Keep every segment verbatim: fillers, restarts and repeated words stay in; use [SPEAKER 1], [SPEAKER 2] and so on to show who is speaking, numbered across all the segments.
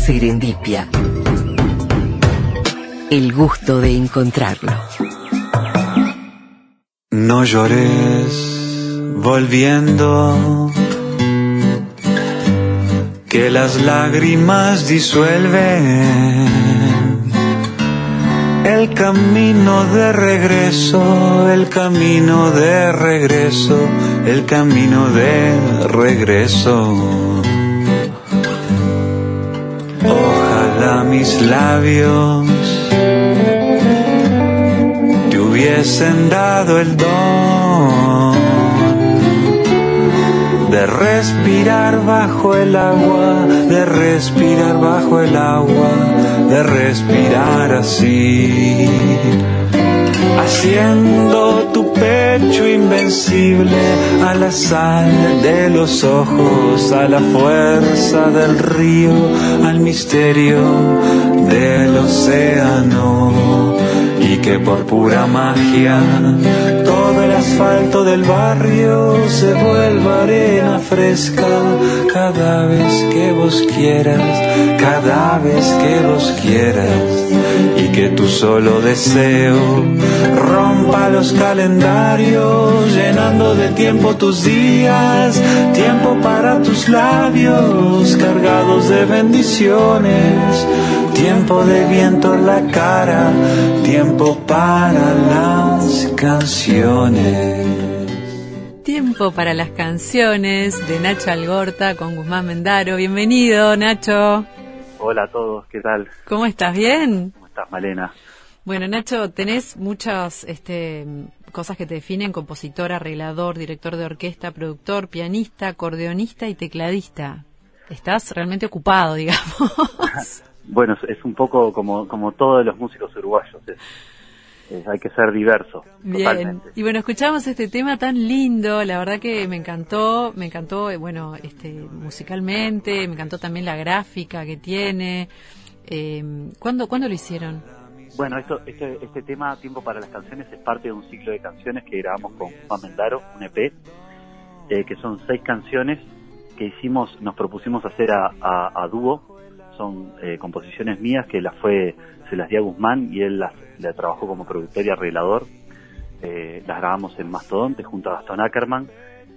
[SPEAKER 1] Serendipia. El gusto de encontrarlo.
[SPEAKER 2] No llores volviendo, que las lágrimas disuelven el camino de regreso, el camino de regreso, el camino de regreso. Ojalá mis labios te hubiesen dado el don de respirar bajo el agua, de respirar bajo el agua, de respirar así, haciendo tu pecho invencible a la sal de los ojos, a la fuerza del río, al misterio del océano, y que por pura magia todo el asfalto del barrio se vuelva arena fresca cada vez que vos quieras, cada vez que vos quieras, y que tu solo deseo rompa los calendarios, llenando de tiempo tus días, tiempo para tus labios cargados de bendiciones, tiempo de viento en la cara, tiempo para las canciones.
[SPEAKER 3] Tiempo para las canciones de Nacho Algorta con Guzmán Mendaro. Bienvenido, Nacho.
[SPEAKER 4] Hola a todos, ¿qué tal?
[SPEAKER 3] ¿Cómo estás? ¿Bien?
[SPEAKER 4] ¿Cómo estás, Malena?
[SPEAKER 3] Bueno, Nacho, tenés muchas este, cosas que te definen: compositor, arreglador, director de orquesta, productor, pianista, acordeonista y tecladista. Estás realmente ocupado, digamos.
[SPEAKER 4] Bueno, es un poco como como todos los músicos uruguayos, es, es, hay que ser diverso.
[SPEAKER 3] Bien, totalmente. Y bueno, escuchamos este tema tan lindo, la verdad que me encantó, me encantó, bueno, este musicalmente, me encantó también la gráfica que tiene. Eh, ¿cuándo, ¿Cuándo lo hicieron?
[SPEAKER 4] Bueno, esto, este, este tema, Tiempo para las Canciones, es parte de un ciclo de canciones que grabamos con Juan Mendaro, un E P, eh, que son seis canciones que hicimos, nos propusimos hacer a, a, a dúo. Son eh, composiciones mías que las fue, se las di a Guzmán y él las, las trabajó como productor y arreglador. Eh, las grabamos en Mastodonte junto a Gastón Ackerman.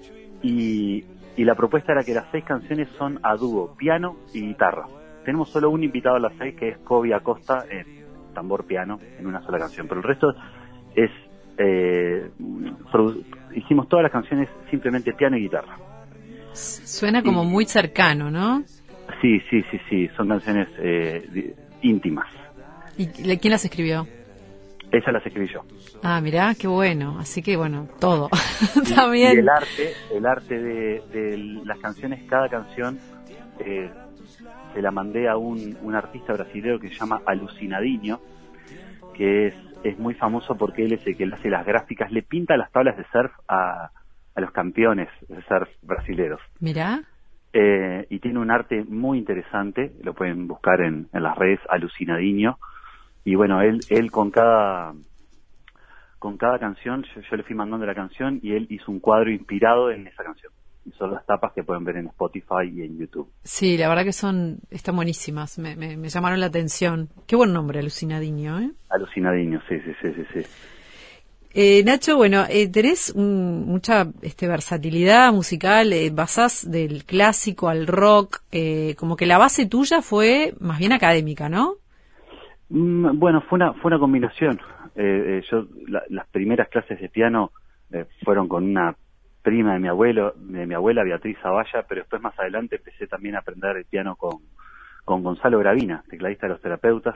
[SPEAKER 4] Y, y la propuesta era que las seis canciones son a dúo, piano y guitarra. Tenemos solo un invitado a las seis, que es Kobe Acosta, en tambor piano, en una sola canción. Pero el resto es... Eh, produ- hicimos todas las canciones simplemente piano y guitarra.
[SPEAKER 3] Suena como y, muy cercano, ¿no?
[SPEAKER 4] Sí, sí, sí, sí, son canciones eh, íntimas.
[SPEAKER 3] ¿Y quién las escribió?
[SPEAKER 4] Esa las escribí yo.
[SPEAKER 3] Ah, mirá, qué bueno, así que bueno, todo.
[SPEAKER 4] Y,
[SPEAKER 3] También.
[SPEAKER 4] Y el arte, el arte de, de las canciones, cada canción eh, se la mandé a un, un artista brasileño que se llama Alucinadinho, que es, es muy famoso porque él es el que le hace las gráficas, le pinta las tablas de surf a, a los campeones de surf brasileños.
[SPEAKER 3] Mirá.
[SPEAKER 4] Eh, y tiene un arte muy interesante, lo pueden buscar en, en las redes, Alucinadinho. Y bueno, él él con cada con cada canción, yo, yo le fui mandando la canción y él hizo un cuadro inspirado en esa canción. Y son las tapas que pueden ver en Spotify y en YouTube.
[SPEAKER 3] Sí, la verdad que son están buenísimas, me, me, me llamaron la atención. Qué buen nombre, Alucinadinho, ¿eh?
[SPEAKER 4] Alucinadinho, sí, sí, sí, sí, sí.
[SPEAKER 3] Eh, Nacho, bueno, eh, tenés un, mucha este, versatilidad musical, eh, basás del clásico al rock, eh, como que la base tuya fue más bien académica, ¿no?
[SPEAKER 4] Mm, bueno, fue una fue una combinación. Eh, eh, yo la, las primeras clases de piano eh, fueron con una prima de mi abuelo, de mi abuela Beatriz Zavalla, pero después más adelante empecé también a aprender el piano con con Gonzalo Gravina, tecladista de Los Terapeutas.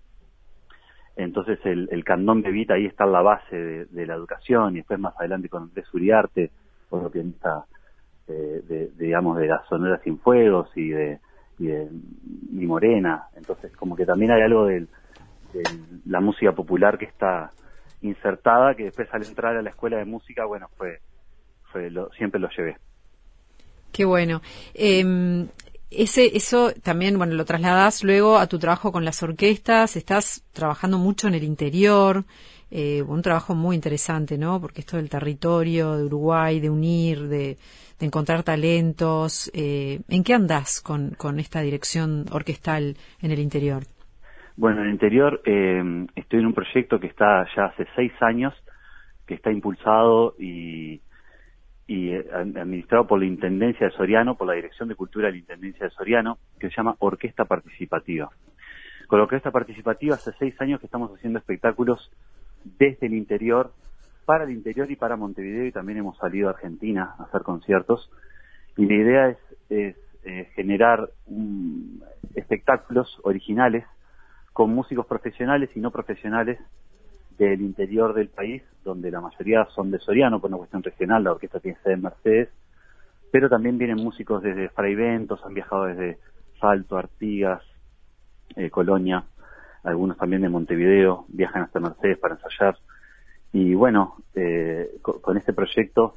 [SPEAKER 4] Entonces el, el candombe beat ahí está en la base de, de la educación, y después más adelante con Andrés Uriarte, otro pianista eh, de, de, digamos, de las Sonoras Sin Fuegos y de, y de Mi Morena. Entonces como que también hay algo de, de la música popular que está insertada, que después al entrar a la escuela de música, bueno, fue, fue lo, siempre lo llevé.
[SPEAKER 3] Qué bueno. Eh, Ese, eso también, bueno, lo trasladás luego a tu trabajo con las orquestas, estás trabajando mucho en el interior, eh, un trabajo muy interesante, ¿no? Porque esto del territorio, de Uruguay, de unir, de, de encontrar talentos. Eh, ¿En qué andás con, con esta dirección orquestal en el interior?
[SPEAKER 4] Bueno, en el interior eh, estoy en un proyecto que está ya hace seis años, que está impulsado y, y administrado por la Intendencia de Soriano, por la Dirección de Cultura de la Intendencia de Soriano, que se llama Orquesta Participativa. Con la Orquesta Participativa hace seis años que estamos haciendo espectáculos desde el interior, para el interior y para Montevideo, y también hemos salido a Argentina a hacer conciertos. Y la idea es, es eh, generar um, espectáculos originales con músicos profesionales y no profesionales del interior del país, donde la mayoría son de Soriano, por una cuestión regional. La orquesta tiene sede en Mercedes, pero también vienen músicos desde Fraiventos, han viajado desde Salto, Artigas, eh, Colonia, algunos también de Montevideo, viajan hasta Mercedes para ensayar. Y bueno, eh, con, con este proyecto,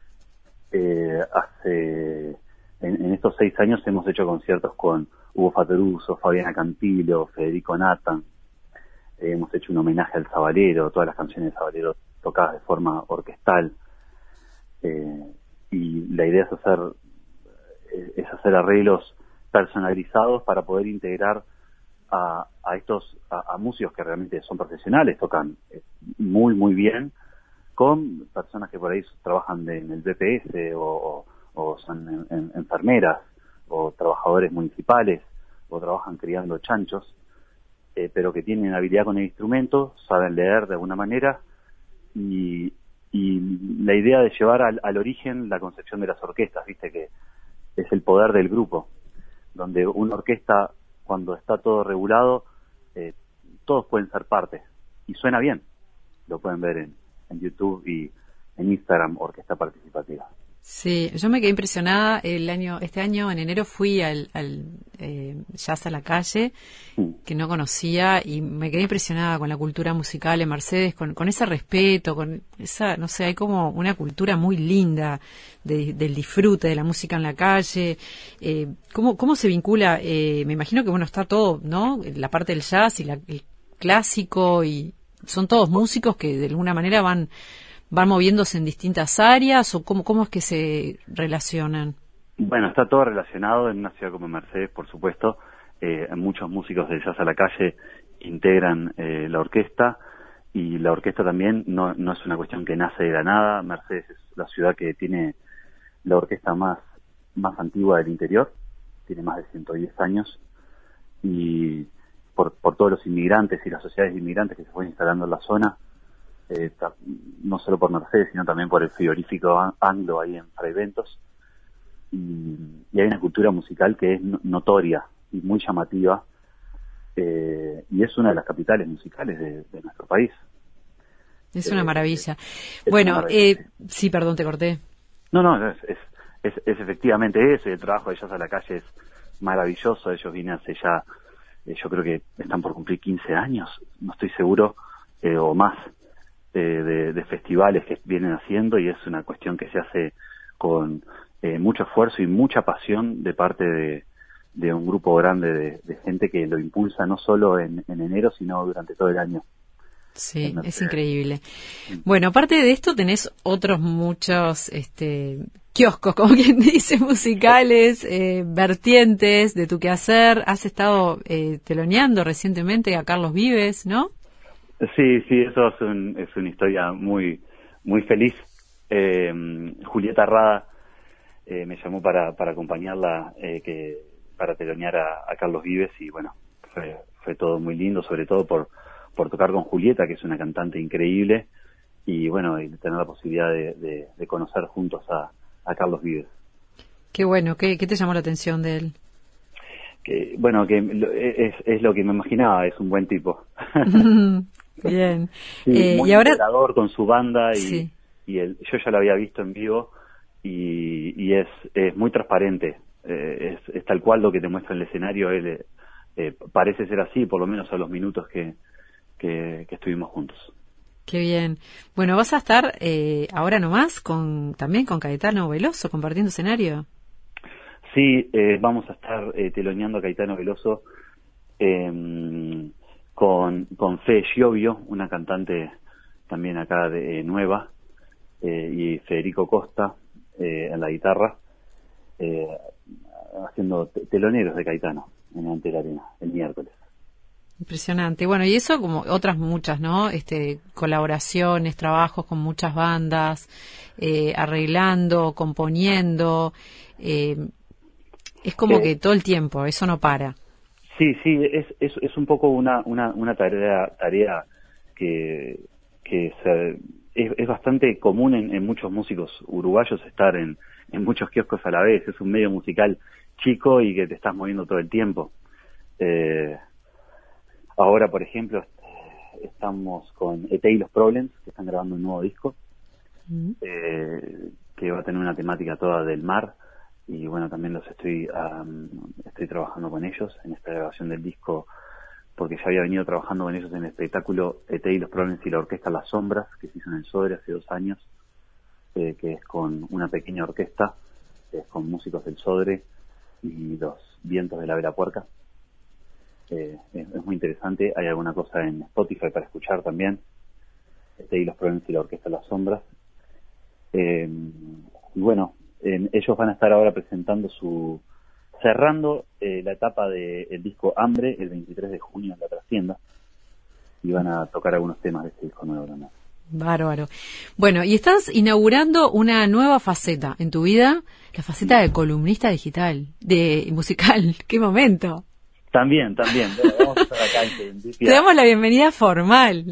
[SPEAKER 4] eh, hace en, en estos seis años hemos hecho conciertos con Hugo Fattoruso, Fabiana Campilo, Federico Nathan. Eh, hemos hecho un homenaje al Sabalero, todas las canciones de Sabalero tocadas de forma orquestal. Eh, y la idea es hacer, es hacer arreglos personalizados para poder integrar a, a estos, a, a músicos que realmente son profesionales, tocan muy, muy bien, con personas que por ahí trabajan de, en el B P S o, o, o son en, en, enfermeras o trabajadores municipales o trabajan criando chanchos, eh, pero que tienen habilidad con el instrumento, saben leer de alguna manera, y, y la idea de llevar al, al origen la concepción de las orquestas, viste que es el poder del grupo, donde una orquesta, cuando está todo regulado, eh, todos pueden ser parte, y suena bien. Lo pueden ver en, en YouTube y en Instagram, Orquesta Participativa.
[SPEAKER 3] Sí, yo me quedé impresionada el año, este año en enero fui al, al eh, Jazz a la Calle, sí, que no conocía, y me quedé impresionada con la cultura musical en Mercedes, con, con ese respeto, con esa, no sé, hay como una cultura muy linda de, del disfrute de la música en la calle. Eh, ¿cómo, cómo se vincula? Eh, me imagino que bueno, está todo, ¿no? La parte del jazz y la, el clásico, y son todos músicos que de alguna manera van van moviéndose en distintas áreas, o cómo cómo es que se relacionan.
[SPEAKER 4] Bueno, está todo relacionado en una ciudad como Mercedes, por supuesto. Eh, muchos músicos de Jazz a la Calle integran eh, la orquesta, y la orquesta también no, no es una cuestión que nace de la nada. Mercedes es la ciudad que tiene la orquesta más, más antigua del interior, tiene más de ciento diez años, y por, por todos los inmigrantes y las sociedades de inmigrantes que se fueron instalando en la zona, eh, no solo por Mercedes, sino también por el frigorífico Anglo ahí en Fraiventos, y, y hay una cultura musical que es notoria y muy llamativa, eh, y es una de las capitales musicales de, de nuestro país.
[SPEAKER 3] Es una
[SPEAKER 4] eh,
[SPEAKER 3] maravilla.
[SPEAKER 4] Es
[SPEAKER 3] bueno,
[SPEAKER 4] una maravilla,
[SPEAKER 3] eh, sí. sí, perdón, te corté.
[SPEAKER 4] No, no, es, es, es, es efectivamente eso, y el trabajo de Jazz a la Calle es maravilloso. Ellos vienen hace ya, eh, yo creo que están por cumplir quince años, no estoy seguro, eh, o más, eh, de, de festivales que vienen haciendo, y es una cuestión que se hace con eh, mucho esfuerzo y mucha pasión de parte de, de un grupo grande de, de gente que lo impulsa no solo en, en enero, sino durante todo el año.
[SPEAKER 3] Sí, es increíble. Bueno, aparte de esto tenés otros muchos este, kioscos, como quien dice, musicales, eh, vertientes de tu quehacer. Has estado eh, teloneando recientemente a Carlos Vives, ¿no?
[SPEAKER 4] Sí, sí, eso es, un, es una historia muy muy feliz. Eh, Julieta Rada eh, me llamó para, para acompañarla, eh, que para telonear a, a Carlos Vives, y bueno, fue, fue todo muy lindo, sobre todo por por tocar con Julieta, que es una cantante increíble, y bueno, y tener la posibilidad de, de, de conocer juntos a, a Carlos Vives.
[SPEAKER 3] Qué bueno. ¿Qué, qué te llamó la atención de él?
[SPEAKER 4] Que bueno, que es, es lo que me imaginaba, es un buen tipo.
[SPEAKER 3] Bien.
[SPEAKER 4] Sí,
[SPEAKER 3] eh,
[SPEAKER 4] muy
[SPEAKER 3] y ahora
[SPEAKER 4] integrador con su banda, y,
[SPEAKER 3] sí.
[SPEAKER 4] y el, yo ya lo había visto en vivo, y, y es, es muy transparente, eh, es, es tal cual lo que te muestra en el escenario. Él eh, parece ser así, por lo menos a los minutos que Que, que estuvimos juntos.
[SPEAKER 3] Qué bien. Bueno, vas a estar eh, ahora nomás con también con Caetano Veloso compartiendo escenario.
[SPEAKER 4] Sí, eh, vamos a estar eh, teloneando a Caetano Veloso eh, con, con Fe Giovio, una cantante también acá de eh, Nueva, eh, y Federico Costa eh, en la guitarra, eh, haciendo teloneros de Caetano en Ante la Arena, el miércoles.
[SPEAKER 3] Impresionante. Bueno, y eso como otras muchas, ¿no? Este, colaboraciones, trabajos con muchas bandas, eh, arreglando, componiendo, eh, es como eh, que todo el tiempo, eso no para.
[SPEAKER 4] Sí, sí, es es, es un poco una una, una tarea tarea que que se, es, es bastante común en, en muchos músicos uruguayos estar en, en muchos kioscos a la vez. Es un medio musical chico y que te estás moviendo todo el tiempo. Eh, ahora, por ejemplo, estamos con E T y los Problems, que están grabando un nuevo disco, mm. eh, que va a tener una temática toda del mar. Y bueno, también los estoy um, estoy trabajando con ellos en esta grabación del disco, porque ya había venido trabajando con ellos en el espectáculo E T y los Problems y la orquesta Las Sombras, que se hizo en el Sodre hace dos años, eh, que es con una pequeña orquesta, es con músicos del Sodre y los vientos de la Vela Puerca. Eh, es, es muy interesante, hay alguna cosa en Spotify para escuchar también, E T y los Problems y la orquesta Las Sombras. Eh, y bueno, Eh, ellos van a estar ahora presentando su cerrando eh, la etapa del disco Hambre el veintitrés de junio en la Trastienda, y van a tocar algunos temas de este disco nuevo también.
[SPEAKER 3] Bárbaro. Bueno, y estás inaugurando una nueva faceta en tu vida, la faceta de columnista digital, de musical. ¡Qué momento!
[SPEAKER 4] También, también. Vamos a estar acá en Te
[SPEAKER 3] damos la bienvenida formal.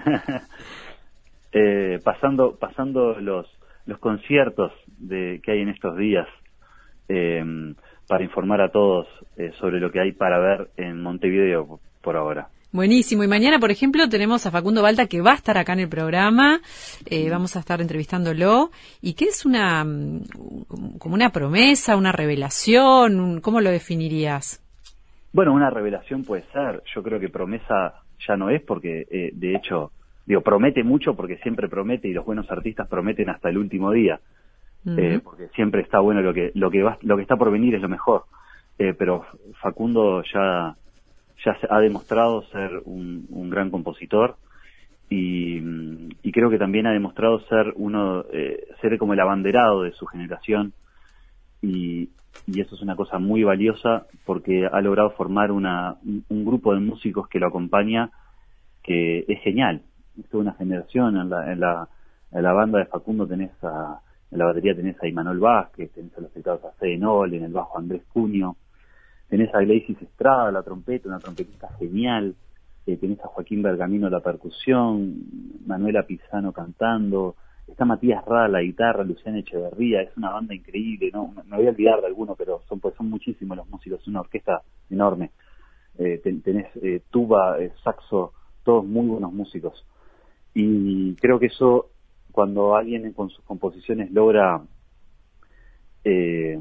[SPEAKER 4] eh, pasando, pasando los los conciertos de que hay en estos días, eh, para informar a todos eh, sobre lo que hay para ver en Montevideo por ahora.
[SPEAKER 3] Buenísimo. Y mañana, por ejemplo, tenemos a Facundo Balta, que va a estar acá en el programa. Eh, vamos a estar entrevistándolo. ¿Y qué es una, como una promesa, una revelación? ¿Cómo lo definirías?
[SPEAKER 4] Bueno, una revelación puede ser. Yo creo que promesa ya no es, porque eh, de hecho... Digo, promete mucho porque siempre promete, y los buenos artistas prometen hasta el último día, uh-huh. eh, porque siempre está bueno lo que lo que va, lo que está por venir es lo mejor. Eh, pero Facundo ya ya ha demostrado ser un, un gran compositor, y, y creo que también ha demostrado ser uno eh, ser como el abanderado de su generación, y, y eso es una cosa muy valiosa porque ha logrado formar una un, un grupo de músicos que lo acompaña, que es genial. Es toda una generación. En la, en la, en la banda de Facundo tenés a, en la batería tenés a Imanol Vázquez, tenés a los teclados a Fede Nol, en el bajo Andrés Cunio, tenés a Gleisis Estrada, la trompeta, una trompetista genial, eh, tenés a Joaquín Bergamino la percusión, Manuela Pisano cantando, está Matías Rada la guitarra, Luciana Echeverría. Es una banda increíble, no me voy a olvidar de alguno, pero son pues son muchísimos los músicos, es una orquesta enorme. Eh, ten, tenés eh, tuba, eh, saxo, todos muy buenos músicos. Y creo que eso, cuando alguien con sus composiciones logra eh,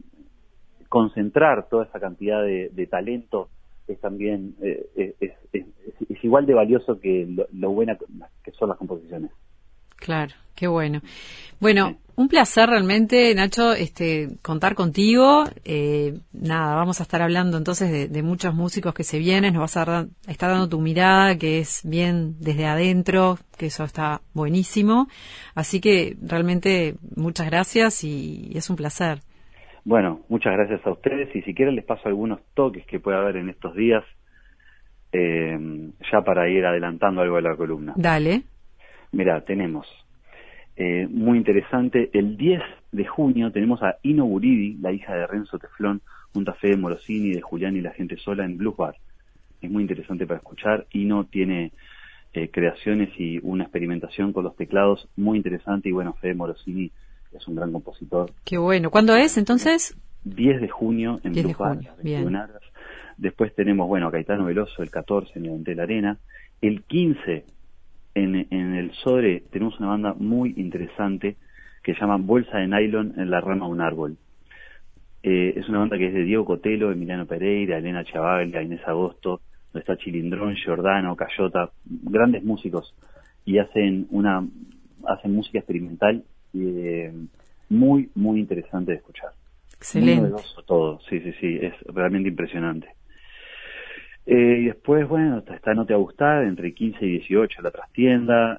[SPEAKER 4] concentrar toda esa cantidad de, de talento, es también eh, es, es, es, es igual de valioso que lo, lo buena que son las composiciones.
[SPEAKER 3] Claro, qué bueno. Bueno, sí. Un placer realmente, Nacho, este, contar contigo. Eh, nada, vamos a estar hablando entonces de, de muchos músicos que se vienen. Nos vas a, dar, a estar dando tu mirada, que es bien desde adentro, que eso está buenísimo. Así que realmente muchas gracias y, y es un placer.
[SPEAKER 4] Bueno, muchas gracias a ustedes, y si quieren les paso algunos toques que pueda haber en estos días, eh, ya para ir adelantando algo de la columna.
[SPEAKER 3] Dale.
[SPEAKER 4] Mirá, tenemos, eh, muy interesante, el diez de junio tenemos a Ino Guridi, la hija de Renzo Teflón, junto a Fede Morosini, de Julián y la Gente Sola, en Blues Bar. Es muy interesante para escuchar. Ino tiene eh, creaciones y una experimentación con los teclados muy interesante, y bueno, Fede Morosini es un gran compositor.
[SPEAKER 3] Qué bueno. ¿Cuándo es entonces?
[SPEAKER 4] diez de junio en Blues Bar.
[SPEAKER 3] Bien.
[SPEAKER 4] Después tenemos, bueno, Caetano Veloso el catorce en el Ante la Arena. El quince En, en el Sodre tenemos una banda muy interesante que se llama Bolsa de Nylon en la rama de un árbol. Eh, es una banda que es de Diego Cotelo, Emiliano Pereira, Elena Chavaglia, Inés Agosto, donde está Chilindrón, Giordano, Cayota, grandes músicos, y hacen una hacen música experimental eh, muy, muy interesante de escuchar.
[SPEAKER 3] Excelente.
[SPEAKER 4] Muy novedoso todo, sí, sí, sí, es realmente impresionante. Eh, y después, bueno, está No Te Va a Gustar, entre quince y dieciocho, La Trastienda.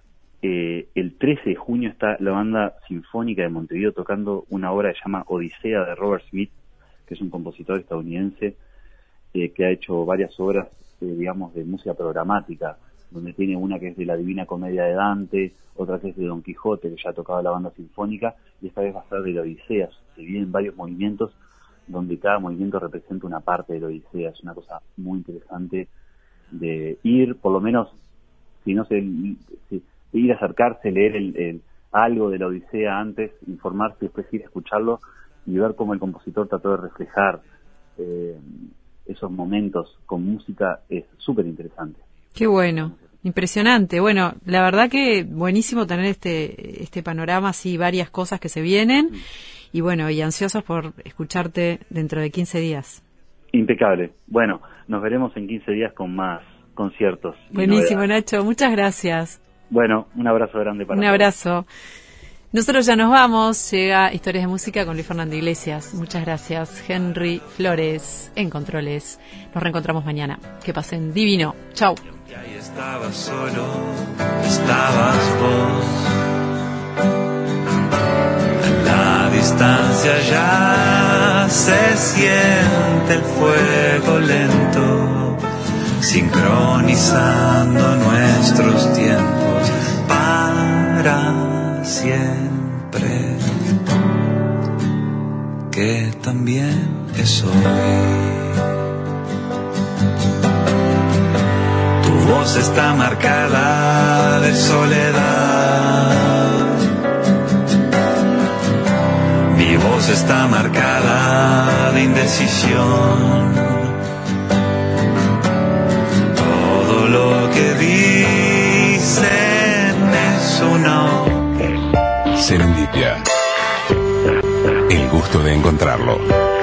[SPEAKER 4] eh, el trece de junio está la Banda Sinfónica de Montevideo tocando una obra que se llama Odisea de Robert Smith, que es un compositor estadounidense eh, que ha hecho varias obras, eh, digamos, de música programática, donde tiene una que es de la Divina Comedia de Dante, otra que es de Don Quijote, que ya ha tocado la Banda Sinfónica, y esta vez va a ser de la Odisea. Se vienen varios movimientos donde cada movimiento representa una parte de la Odisea. Es una cosa muy interesante de ir, por lo menos, si no se, si, ir a acercarse, leer el, el, algo de la Odisea antes, informarse y después ir a escucharlo y ver cómo el compositor trató de reflejar eh, esos momentos con música. Es súper interesante.
[SPEAKER 3] Qué bueno, impresionante. Bueno, la verdad que buenísimo tener este este panorama, así varias cosas que se vienen, y bueno, y ansiosos por escucharte dentro de quince días.
[SPEAKER 4] Impecable. Bueno, nos veremos en quince días con más conciertos.
[SPEAKER 3] Buenísimo, Nacho, muchas gracias.
[SPEAKER 4] Bueno, un abrazo grande para
[SPEAKER 3] Un
[SPEAKER 4] todos.
[SPEAKER 3] abrazo. Nosotros ya nos vamos, llega Historias de Música con Luis Fernando Iglesias. Muchas gracias, Henry Flores en Controles. Nos reencontramos mañana. Que pasen divino. Chau.
[SPEAKER 2] Y ahí estabas solo, estabas vos. En la distancia ya se siente el fuego lento, sincronizando nuestros tiempos para siempre, que también es hoy. Tu voz está marcada de soledad, mi voz está marcada de indecisión. Todo lo que dicen es un no.
[SPEAKER 5] Serendipia. El gusto de encontrarlo.